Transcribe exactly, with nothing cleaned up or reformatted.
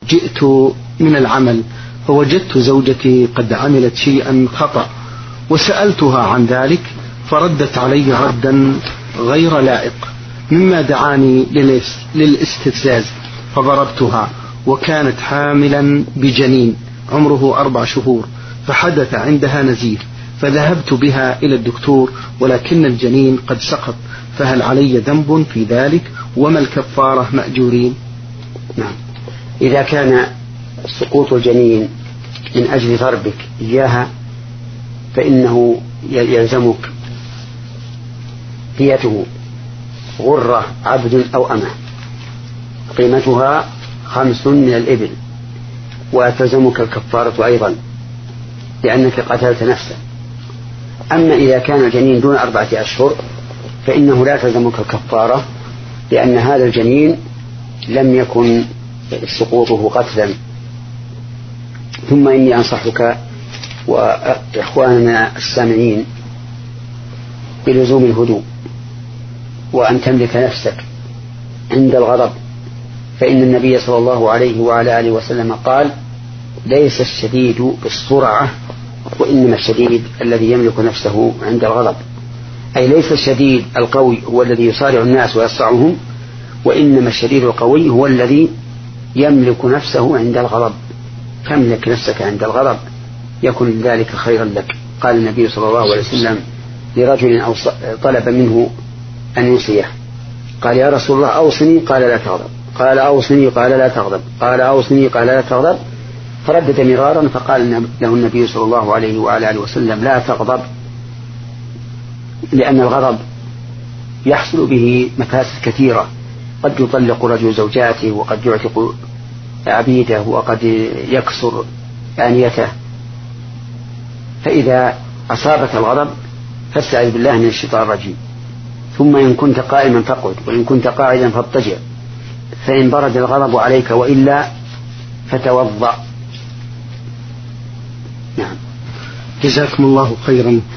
جئت من العمل فوجدت زوجتي قد عملت شيئا خطأ وسألتها عن ذلك فردت علي ردا غير لائق مما دعاني للاستفزاز فضربتها وكانت حاملا بجنين عمره أربع شهور فحدث عندها نزيف فذهبت بها إلى الدكتور ولكن الجنين قد سقط فهل علي ذنب في ذلك وما الكفارة مأجورين؟ نعم. إذا كان سقوط الجنين من أجل ضربك إياها فإنه يلزمك ديته غرة عبد أو أمة قيمتها خمس من الإبل وتلزمك الكفارة أيضا لأنك قتلت نفسا. أما إذا كان الجنين دون أربعة أشهر فإنه لا تلزمك الكفارة لأن هذا الجنين لم يكن سقوطه قتلا. ثم إني أنصحك وإخواننا السامعين بلزوم الهدوء وأن تملك نفسك عند الغضب، فإن النبي صلى الله عليه وعلى آله وسلم قال: ليس الشديد بالسرعة وإنما الشديد الذي يملك نفسه عند الغضب. أي ليس الشديد القوي هو الذي يصارع الناس ويصرعهم، وإنما الشديد القوي هو الذي يملك نفسه عند الغضب. تملك نفسك عند الغضب يكن ذلك خيرا لك. قال النبي صلى الله عليه وسلم لرجل طلب منه أن يوصيه، قال: يا رسول الله أوصني، قال: لا تغضب. قال: أوصني، قال: لا تغضب. قال: أوصني، قال: لا تغضب. فردد مرارا فقال له النبي صلى الله عليه وعلى آله وسلم: لا تغضب، لأن الغضب يحصل به مفاسد كثيرة، قد يطلق رجل زوجاته وقد يعتق عبيده وقد يكسر آنيته. فإذا أصابك الغضب فاستعذ بالله من الشيطان الرجيم، ثم إن كنت قائما فاقعد وإن كنت قاعدا فاضطجع، فإن برد الغضب عليك وإلا فتوضأ. نعم. جزاكم الله خيرا.